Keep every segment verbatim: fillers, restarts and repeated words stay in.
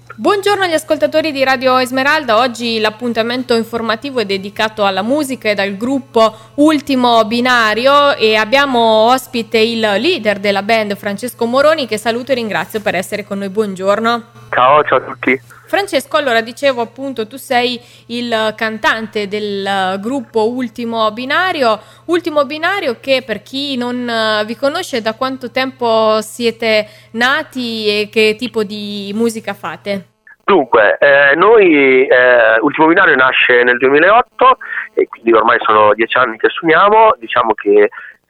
Buongiorno agli ascoltatori di Radio Esmeralda, oggi l'appuntamento informativo è dedicato alla musica e dal gruppo Ultimo Binario e abbiamo ospite il leader della band Francesco Moroni, che saluto e ringrazio per essere con noi. Buongiorno. Ciao, ciao a tutti. Francesco, allora dicevo appunto tu sei il cantante del gruppo Ultimo Binario, Ultimo Binario che per chi non vi conosce, da quanto tempo siete nati e che tipo di musica fate? Dunque, eh, noi eh, Ultimo Binario nasce nel duemilaotto e quindi ormai sono dieci anni che suoniamo, diciamo che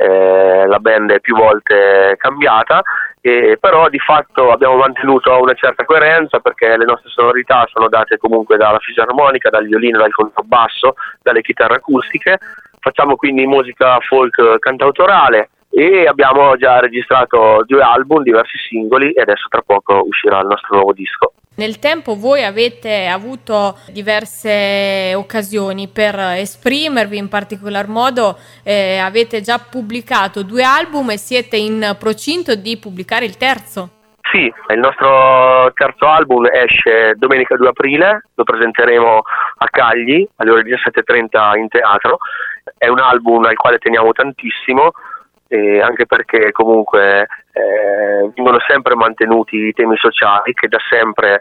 eh, la band è più volte cambiata. E però di fatto abbiamo mantenuto una certa coerenza perché le nostre sonorità sono date comunque dalla fisarmonica, dal violino, dal contrabbasso, dalle chitarre acustiche. Facciamo quindi musica folk cantautorale e abbiamo già registrato due album, diversi singoli e adesso tra poco uscirà il nostro nuovo disco. Nel tempo voi avete avuto diverse occasioni per esprimervi, in particolar modo eh, avete già pubblicato due album e siete in procinto di pubblicare il terzo. Sì, il nostro terzo album esce domenica due aprile, lo presenteremo a Cagli alle ore diciassette e trenta in teatro. È un album al quale teniamo tantissimo, e anche perché comunque eh, vengono sempre mantenuti i temi sociali che da sempre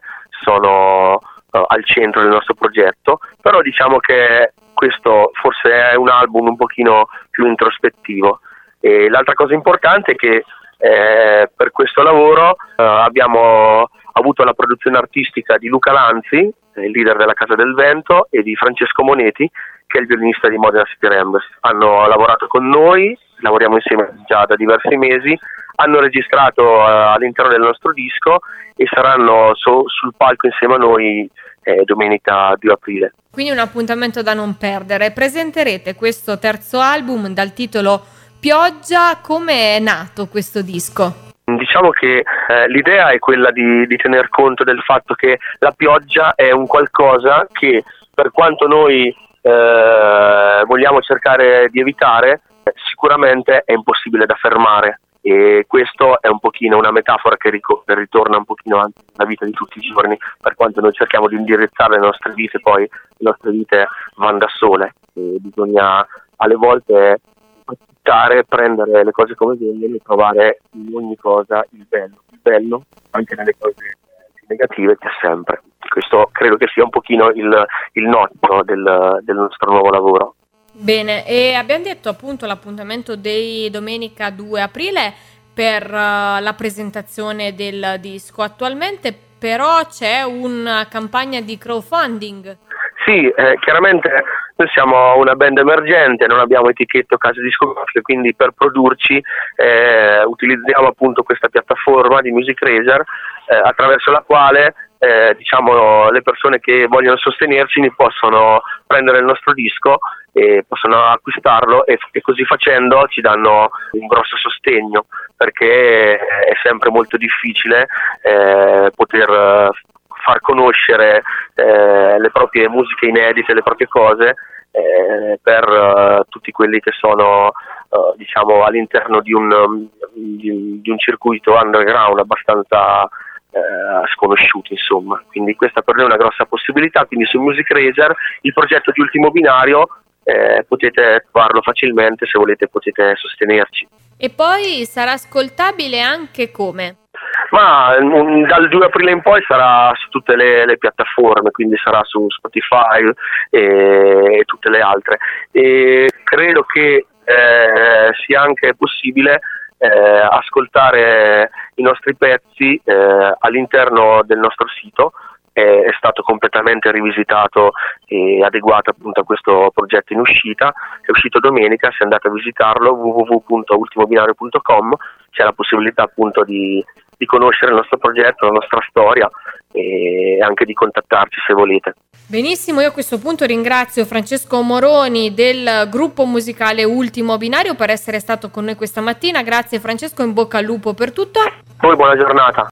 sono uh, al centro del nostro progetto, però diciamo che questo forse è un album un pochino più introspettivo. E l'altra cosa importante è che eh, per questo lavoro uh, abbiamo avuto la produzione artistica di Luca Lanzi, il leader della Casa del Vento, e di Francesco Moneti, che è il violinista di Modena City Ramblers. Hanno lavorato con noi, lavoriamo insieme già da diversi mesi, hanno registrato uh, all'interno del nostro disco e saranno so, sul palco insieme a noi eh, domenica due aprile. Quindi un appuntamento da non perdere. Presenterete questo terzo album dal titolo Pioggia. Come è nato questo disco? Diciamo che eh, l'idea è quella di, di tener conto del fatto che la pioggia è un qualcosa che, per quanto noi eh, vogliamo cercare di evitare, sicuramente è impossibile da fermare, e questo è un pochino una metafora che ricorre, ritorna un pochino anche nella vita di tutti i giorni, per quanto noi cerchiamo di indirizzare le nostre vite, poi le nostre vite vanno da sole e bisogna alle volte prendere le cose come vengono e trovare in ogni cosa il bello, il bello anche nelle cose negative c'è sempre. Questo credo che sia un pochino il, il nocciolo del, del nostro nuovo lavoro. Bene, e abbiamo detto appunto l'appuntamento di domenica due aprile per uh, la presentazione del disco. Attualmente però c'è una campagna di crowdfunding. Sì, eh, chiaramente noi siamo una band emergente, non abbiamo etichette o case discografiche, quindi per produrci eh, utilizziamo appunto questa piattaforma di Music Razer eh, attraverso la quale eh, diciamo le persone che vogliono sostenerci ne possono prendere il nostro disco e possono acquistarlo e, e così facendo ci danno un grosso sostegno, perché è sempre molto difficile eh, poter far conoscere eh, le proprie musiche inedite, le proprie cose eh, per uh, tutti quelli che sono uh, diciamo all'interno di un, um, di, di un circuito underground abbastanza eh, sconosciuto, insomma. Quindi questa per noi è una grossa possibilità. Quindi su Music Razer il progetto di Ultimo Binario eh, potete trovarlo facilmente, se volete potete sostenerci. E poi sarà ascoltabile anche come? Ma um, dal due aprile in poi sarà su tutte le, le piattaforme, quindi sarà su Spotify e, e tutte le altre. E credo che eh, sia anche possibile eh, ascoltare i nostri pezzi eh, all'interno del nostro sito. È stato completamente rivisitato e adeguato appunto a questo progetto in uscita. È uscito domenica, se andate a visitarlo w w w punto ultimo binario punto com c'è la possibilità appunto di, di conoscere il nostro progetto, la nostra storia e anche di contattarci se volete. Benissimo, io a questo punto ringrazio Francesco Moroni del gruppo musicale Ultimo Binario per essere stato con noi questa mattina. Grazie Francesco, in bocca al lupo per tutto. Poi buona giornata.